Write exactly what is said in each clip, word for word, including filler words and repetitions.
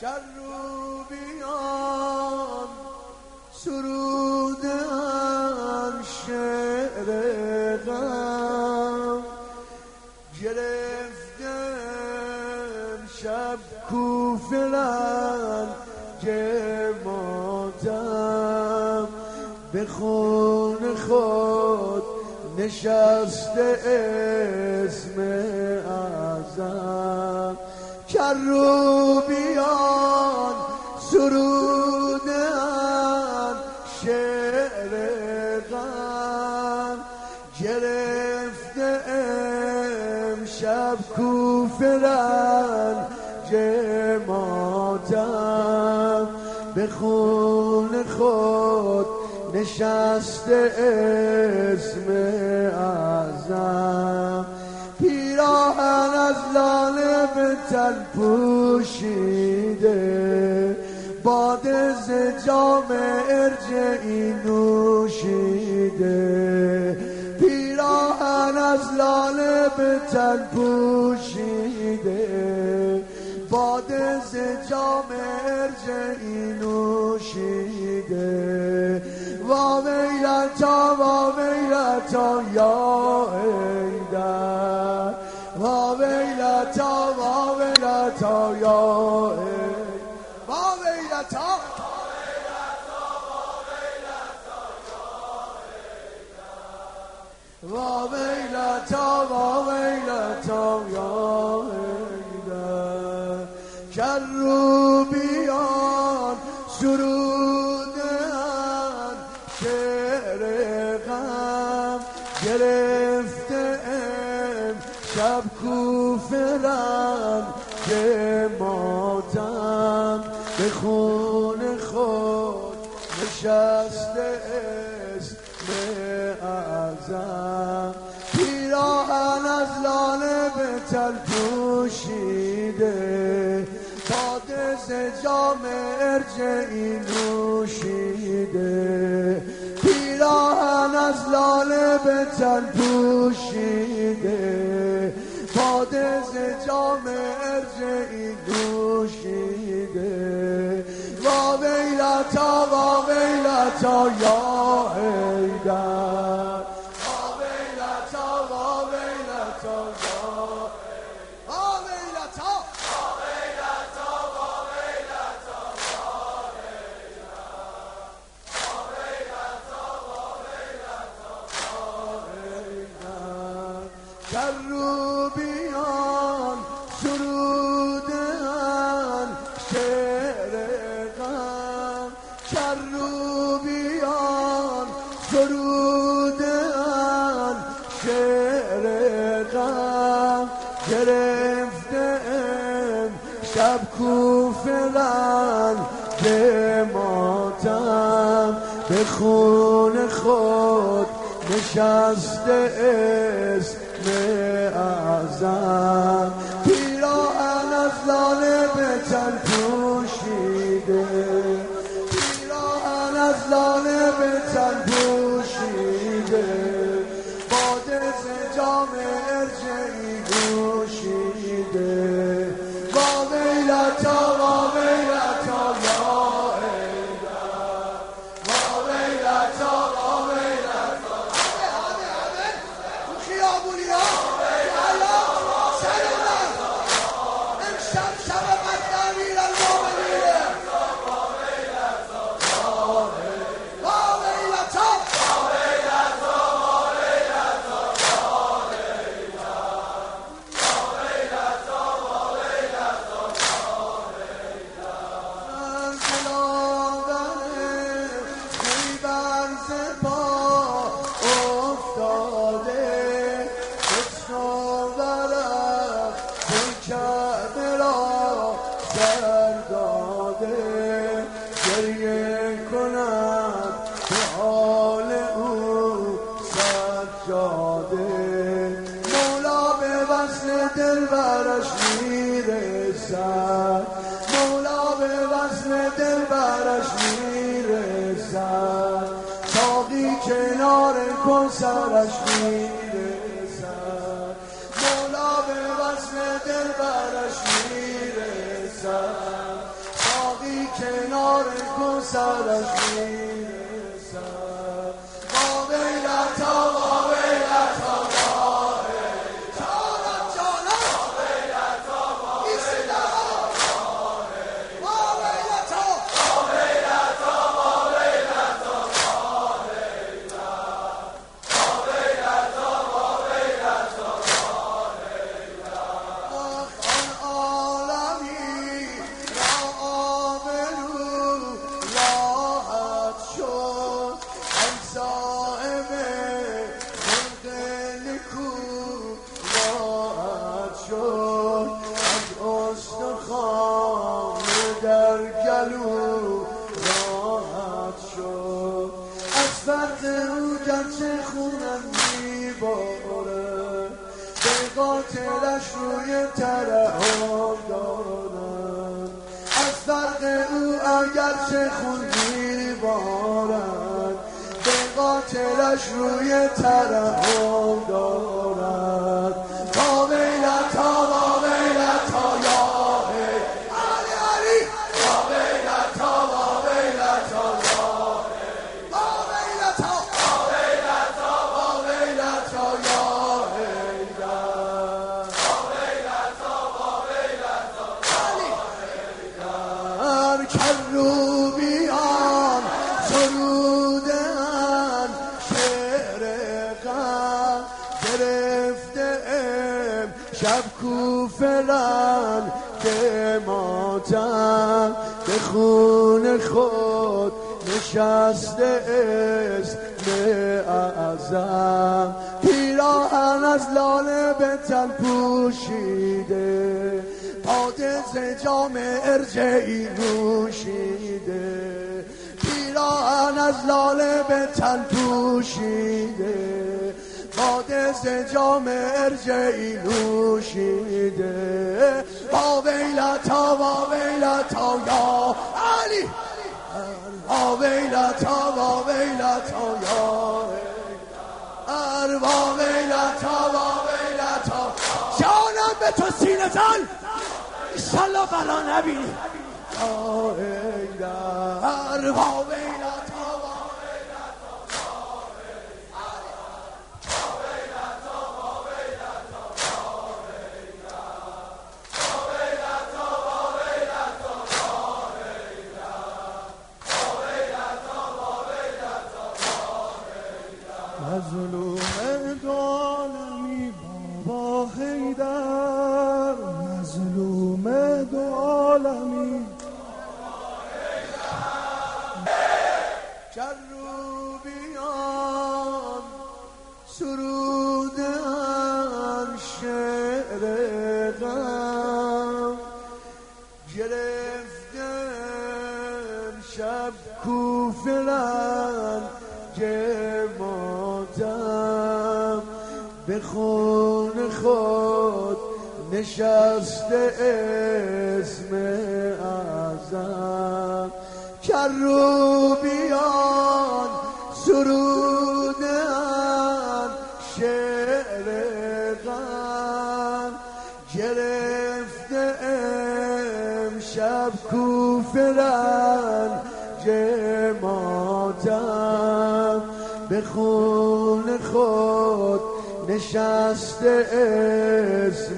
کروبیان سرودن شعر غم گرفتم شب کوفلن جمادم به خون خود نشسته اسم اعظم کروبیان سرودن شعر غم گرفته امشب کوفرن جمادم به خون خود نشسته اسم اعظم پیراهن از لاله به تن پوشیده باده ز جام ارجعی نوشیده پیراهن از لاله به تن پوشیده باده ز جام ارجعی نوشیده وا ویلتا وا ویلتا یا ایدر وا ویلتا وا ویلتا یا وا ویلتا وا ویلتا وا ویلتا یا ایدر کروبیان سرودن شعر غم گرفته شب کوفرن که ماتم به خون خود نشسته اسم اعظم پیراهن از لاله به تن پوشیده باده ز جام ارجعی نوشیده پیراهن از لاله به تن پوشیده باده ز جام ارجعی نوشیده وا ویلتا وا ویلتا یا ایدر وا ویلتا وا ویلتا یا وا ویلتا کروبیان سرودن شعر غم کروبیان سرودن شعر غم گرفته شب کوفرن به ماتم به خون خود نشسته اسم اعظم پیراهن از لاله به تن پوشیده پیراهن از لاله به تن پوشیده باده ز جام ارجعی نوشیده وا ویلتا وا ویلتا یا ایدر وا ویلتا وا ویلتا خیابونیا حالا سلام امشب شب قدر امیر المؤمنین وا ویلتا وا ویلتا گریه کنم به حال او سجاده مولا به وصل دلبرش میرسد مولا به وصل دلبرش میرسد ساقی کنار کوثرش میرسد مولا به وصل دلبرش میرسد کنار کوثرش میرسد. با ویلتا با ویلتا جانم جانم ایسیده با ویلتا در گلو راحت شد. از فرق او گرچه خونم میباره به قاتلش روی ترحم دارم. از فرق او اگرچه خون میبارد به قاتلش روی ترحم دارد. تا ویلتا با ویلتا یا کروبیان سرودن شعر غم گرفته ام شب کوفلن که ماتم به خون خود نشسته اسم اعظم. پیراهن از لاله به تن پوشیده باده ز جام ارجعی نوشیده. پیراهن از لاله به تن پوشیده باده ز جام ارجعی نوشیده. با ویلتا با ویلتا یا علی با ویلتا با ویلتا یا ار با ویلتا با ویلتا جانم به تو سینه زن انشالله بلا نبینی. یا ایدر با ویلتا با مظلوم دالمی بابا حیدر. مظلوم دالمی کروبیان سرودن شعر غم گرفتن شب کوفلن که ماتم به خون خود نشسته اسم اعظم. کروبیان سرودن شعر غم گرفته امشب کوفلن جماعتم به خون خود نشسته اسم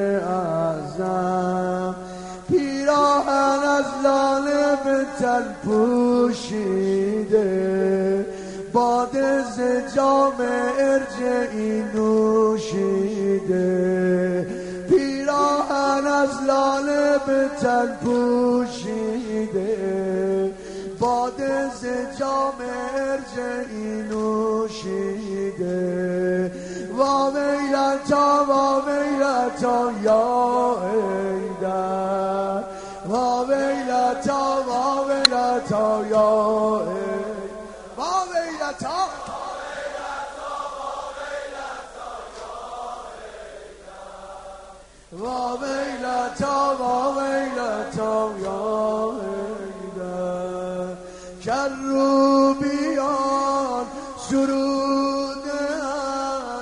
اعظم. پیراهن از لاله به تن پوشیده باده ز جام ارجعی نوشیده. پیراهن از لاله به تن پوشیده باده ز جام ارجعی نوشیده. وا ویلتا وا ویلتا یا ایدر. وا ویلتا وا ویلتا یا ایدر. وا ویلتا وا ویلتا وا ویلتا یا ایدر. کروبیان سرودن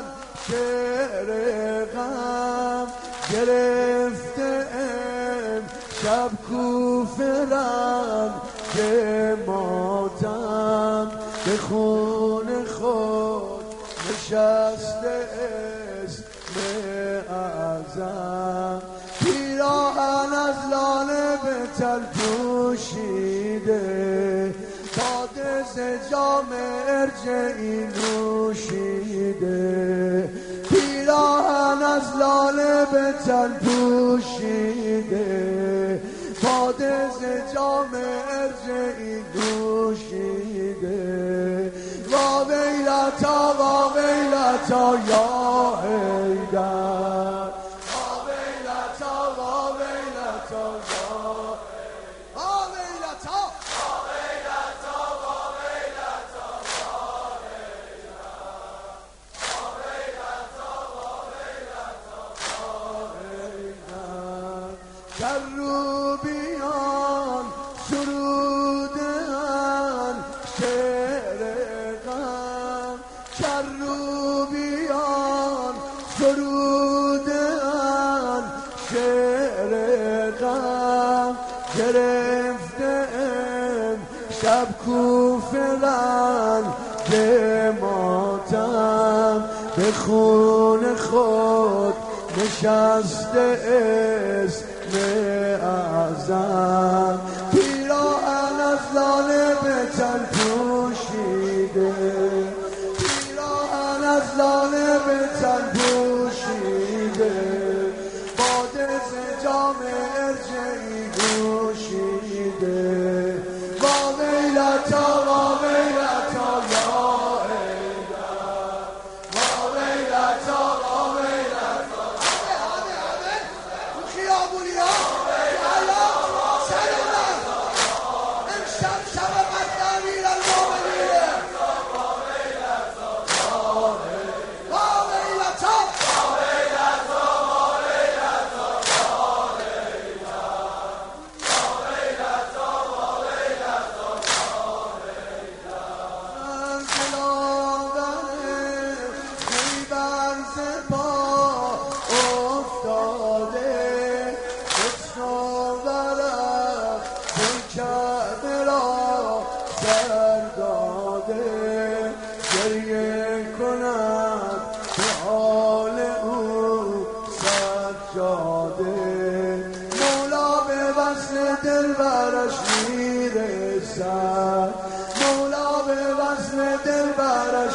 شعر غم گرفته ام شب کوفرم که ماتم به خون خود نشسته اسم اعظم پیراهن از لاله به تل پوشیده باده ز جام ارجعی نوشیده پیراهن از لاله به تل پوشیده باده ز جام ارجعی نوشیده وا ویلتا وا ویلتا یا حیدر وا ویلتا وا ویلتا یا وا ویلتا وا ویلتا وا ویلتا یا حیدر وا ویلتا وا ویلتا یا حیدر کروبیان سرودن شعر غم کروبیان سرودن شعر غم گرفتم شب کوفرن که ماتم به خون خود نشسته اسم اعظم پیراهن از لاله به تن پوشیده پیراهن از لاله به تن پوشیده باده ز جام ارجعی نوشیده وا ویلتا وا ویلتا یا حیدر وا ویلتا وا ویلتا خیابونیا حالا سر من امشب شب قتل امیر المؤمنینه وا ویلتا وا ویلتا گریه کند به حال او سجاده مولا به وصل دل برش میرسد مولا به وصل دل برش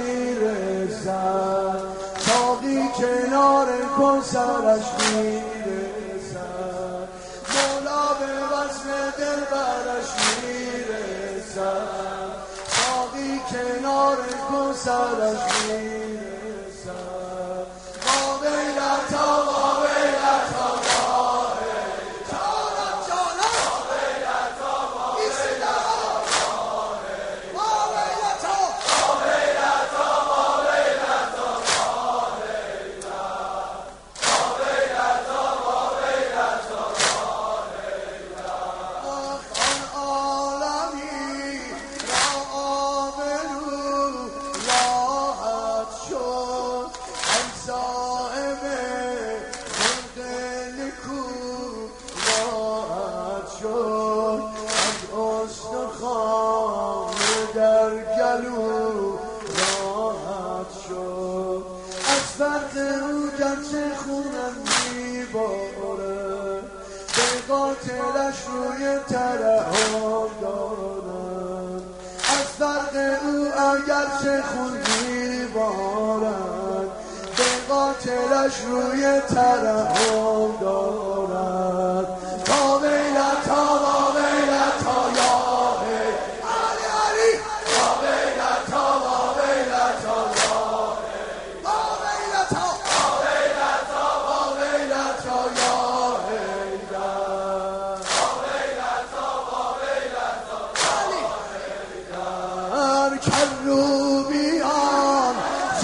میرسد ساقی کنار کوثرش میرسد مولا به وصل دل برش میرسد کنار کوثرش میرسد وا ویلتا وا ویلتا یا جانم جانم وا ویلتا وا ویلتا وا ویلتا وا ویلتا وا ویلتا وا ویلتا وا ویلتا آن عالمی فرق او گرچه خونم میباره به قاتلش روی ترحم دارن از فرق او اگرچه خون میبارن به قاتلش روی ترحم دارن وا ویلتا وا ویلتا یا علی علی وا ویلتا وا ویلتا یا کروبیان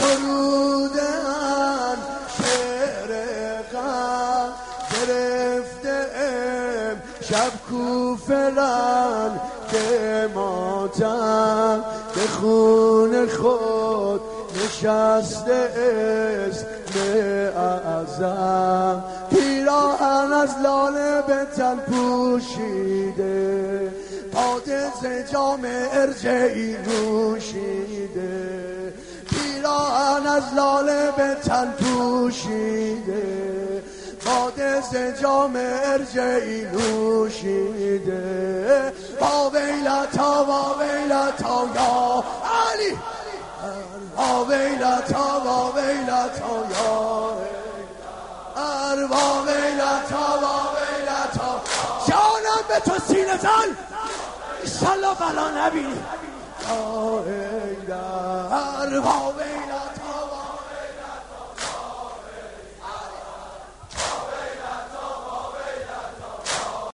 سرودن شعر غم گرفته ام شب کوفرن که ماتم به خون خود نشسته اسم اعظم پیرا پیراهن از لاله به تن پوشیده، باده ز جام ارجعی نوشیده. پیراهن از لاله به تن پوشیده، باده ز جام ارجعی نوشیده. با ویلتا با ویلتا یا علی، با ویلتا با ویلتا یا با ویلتا با ویلتا. جانم به تو سینه زن انشالله بلا نبینی. با ویلتا